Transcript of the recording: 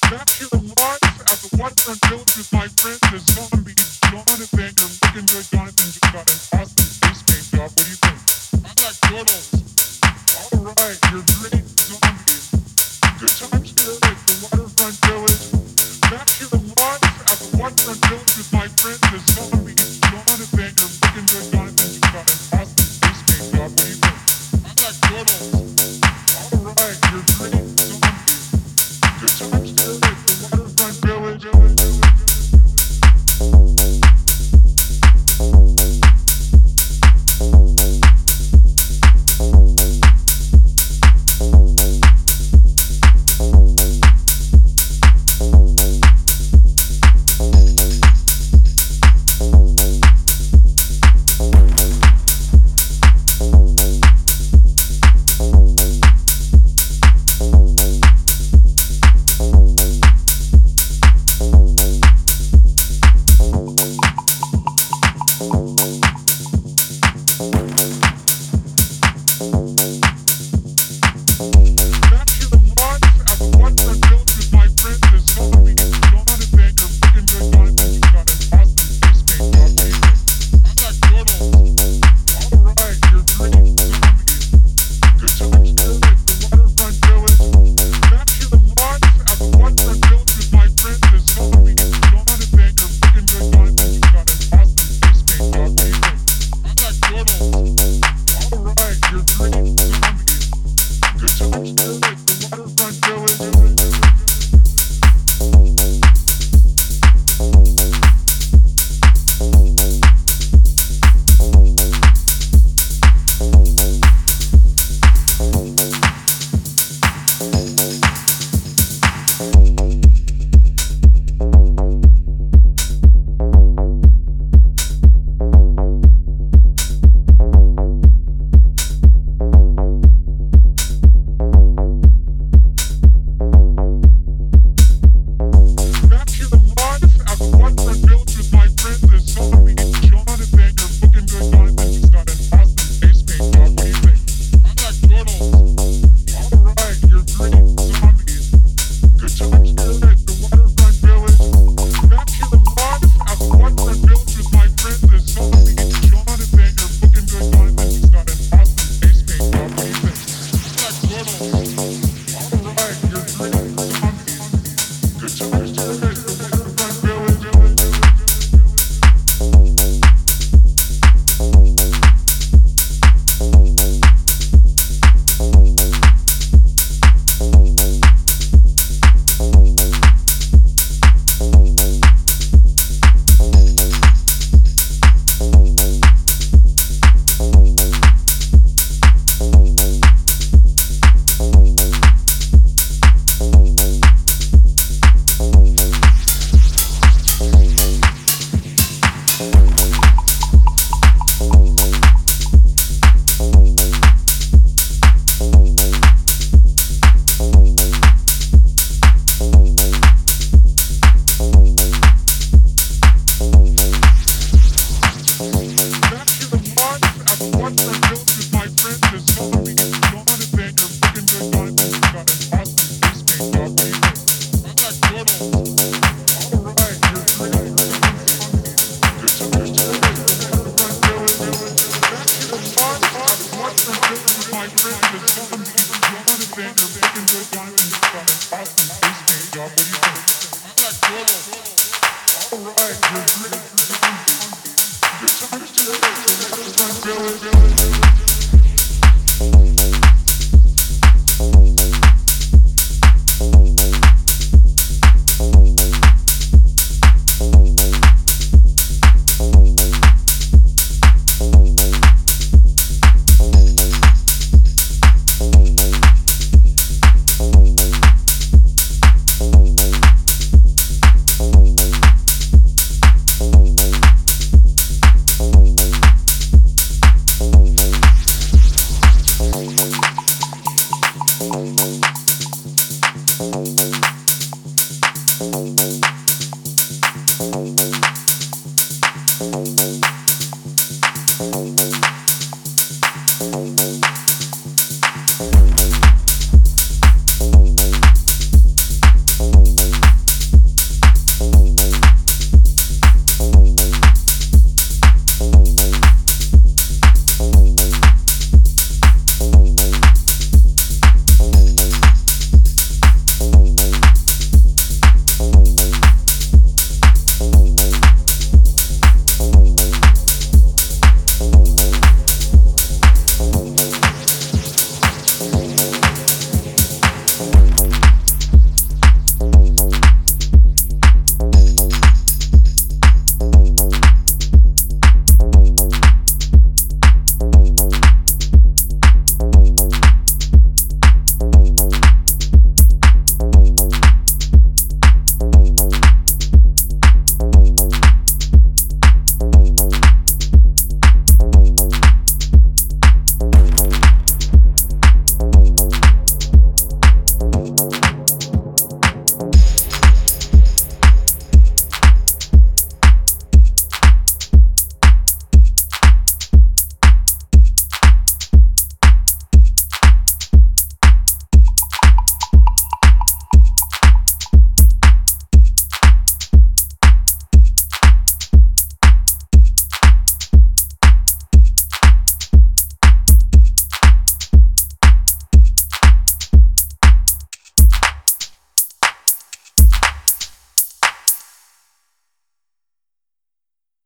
Back here alive at the waterfront village with my friends, the zombies. Jonathan, you're looking good. Jonathan just got an awesome face paint job. What do you think? I like turtles. Alright, you're great zombies. Good times here at the waterfront village. Back here alive at the waterfront village with my friends, the zombies. Jonathan, you're looking good. Jonathan just got an awesome face paint job. What do you think? I like turtles. Alright, you're great zombies. Good times here at the waterfront village.